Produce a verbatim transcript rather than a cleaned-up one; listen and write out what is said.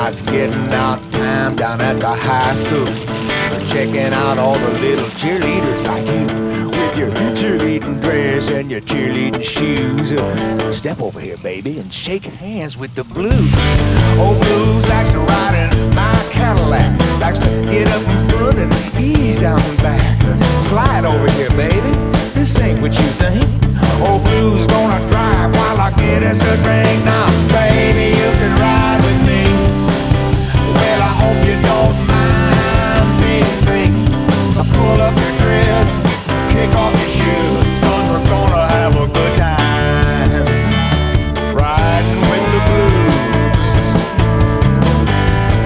Everybody's getting out the time down at the high school. They're checking out all the little cheerleaders like you, with your cheerleading dress and your cheerleading shoes. Step over here, baby, and shake hands with the blues. Old blues likes to ride in